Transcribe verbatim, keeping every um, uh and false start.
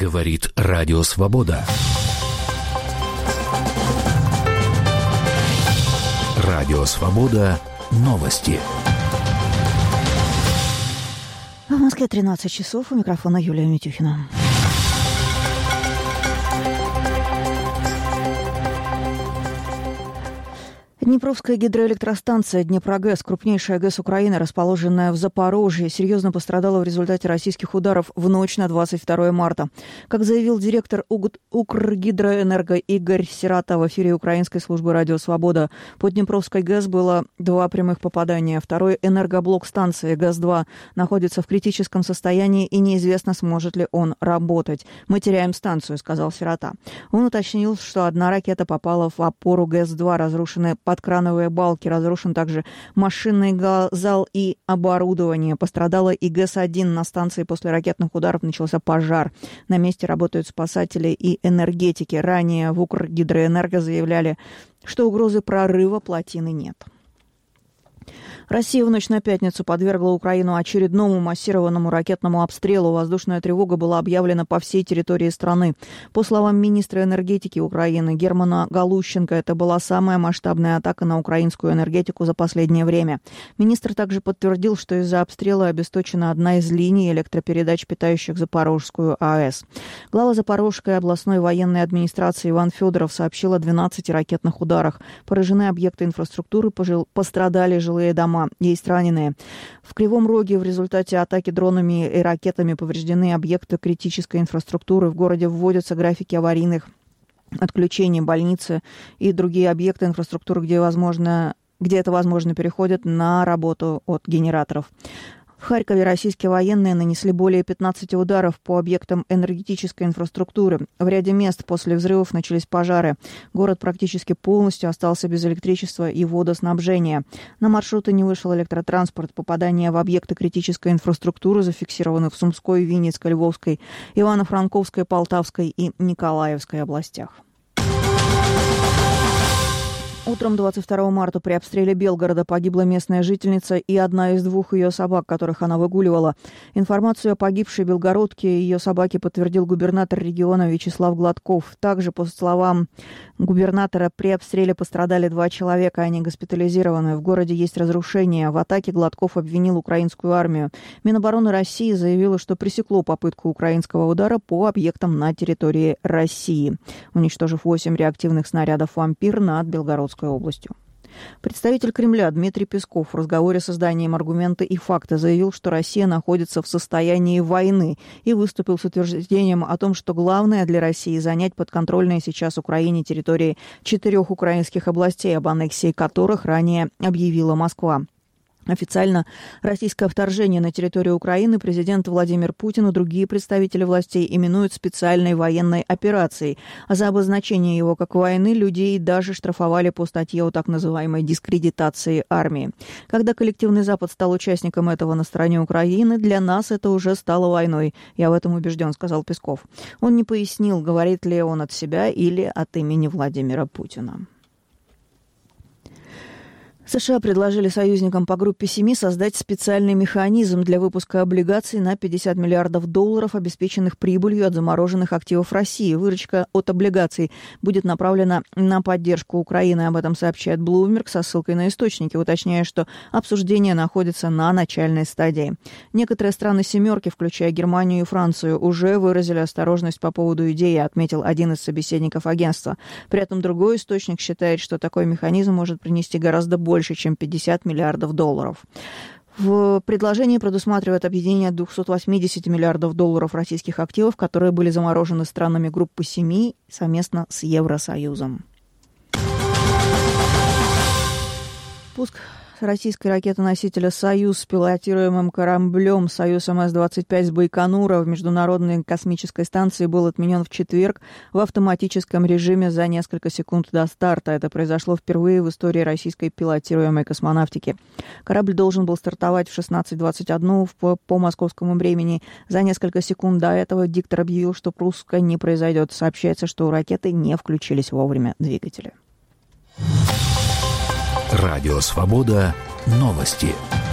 Говорит Радио Свобода. Радио Свобода. Новости. В Москве тринадцать часов. У микрофона Юлия Митюхина. Днепровская гидроэлектростанция «Днепрогэс», крупнейшая ГЭС Украины, расположенная в Запорожье, серьезно пострадала в результате российских ударов в ночь на двадцать второе марта. Как заявил директор Укргидроэнерго Игорь Сирота в эфире украинской службы «Радио Свобода», по Днепровской ГЭС было два прямых попадания. Второй энергоблок станции ГЭС-два находится в критическом состоянии и неизвестно, сможет ли он работать. «Мы теряем станцию», — сказал Сирота. Он уточнил, что одна ракета попала в опору ГЭС-два, разрушенная под крановые балки, разрушен также машинный зал и оборудование. Пострадала и ГЭС-один. На станции после ракетных ударов начался пожар. На месте работают спасатели и энергетики. Ранее в Укргидроэнерго заявляли, что угрозы прорыва плотины нет. Россия в ночь на пятницу подвергла Украину очередному массированному ракетному обстрелу. Воздушная тревога была объявлена по всей территории страны. По словам министра энергетики Украины Германа Галущенко, это была самая масштабная атака на украинскую энергетику за последнее время. Министр также подтвердил, что из-за обстрела обесточена одна из линий электропередач, питающих Запорожскую АЭС. Глава Запорожской областной военной администрации Иван Федоров сообщил о двенадцати ракетных ударах. Поражены объекты инфраструктуры, пострадали жилые дома. Есть раненые. В Кривом Роге в результате атаки дронами и ракетами повреждены объекты критической инфраструктуры. В городе вводятся графики аварийных отключений, больницы и другие объекты инфраструктуры, где, возможно, где это возможно, переходят на работу от генераторов. В Харькове российские военные нанесли более пятнадцати ударов по объектам энергетической инфраструктуры. В ряде мест после взрывов начались пожары. Город практически полностью остался без электричества и водоснабжения. На маршруты не вышел электротранспорт. Попадания в объекты критической инфраструктуры зафиксированы в Сумской, Винницкой, Львовской, Ивано-Франковской, Полтавской и Николаевской областях. Утром двадцать второго марта при обстреле Белгорода погибла местная жительница и одна из двух ее собак, которых она выгуливала. Информацию о погибшей белгородке и ее собаке подтвердил губернатор региона Вячеслав Гладков. Также, по словам губернатора, при обстреле пострадали два человека, они госпитализированы. В городе есть разрушения. В атаке Гладков обвинил украинскую армию. Минобороны России заявило, что пресекло попытку украинского удара по объектам на территории России, уничтожив восемь реактивных снарядов «Вампир» над Белгородской областью. Представитель Кремля Дмитрий Песков в разговоре с изданием «Аргументы и факты» заявил, что Россия находится в состоянии войны и выступил с утверждением о том, что главное для России занять подконтрольные сейчас Украине территории четырех украинских областей, об аннексии которых ранее объявила Москва. Официально российское вторжение на территорию Украины президент Владимир Путин и другие представители властей именуют специальной военной операцией. А за обозначение его как войны людей даже штрафовали по статье о так называемой дискредитации армии. Когда коллективный Запад стал участником этого на стороне Украины, для нас это уже стало войной. Я в этом убежден, сказал Песков. Он не пояснил, говорит ли он от себя или от имени Владимира Путина. США предложили союзникам по группе семи создать специальный механизм для выпуска облигаций на пятьдесят миллиардов долларов, обеспеченных прибылью от замороженных активов России. Выручка от облигаций будет направлена на поддержку Украины. Об этом сообщает Bloomberg со ссылкой на источники, уточняя, что обсуждение находится на начальной стадии. Некоторые страны «семерки», включая Германию и Францию, уже выразили осторожность по поводу идеи, отметил один из собеседников агентства. При этом другой источник считает, что такой механизм может принести гораздо больше больше, чем пятьдесят миллиардов долларов. В предложении предусматривает объединение двухсот восьмидесяти миллиардов долларов российских активов, которые были заморожены странами группы семи совместно с Евросоюзом. Пуск российской ракеты-носителя «Союз» с пилотируемым кораблем «Союз эм эс двадцать пять» с Байконура в Международной космической станции был отменен в четверг в автоматическом режиме за несколько секунд до старта. Это произошло впервые в истории российской пилотируемой космонавтики. Корабль должен был стартовать в шестнадцать двадцать один по, по московскому времени. За несколько секунд до этого диктор объявил, что пуска не произойдет. Сообщается, что у ракеты не включились вовремя двигатели. Радио Свобода. Новости.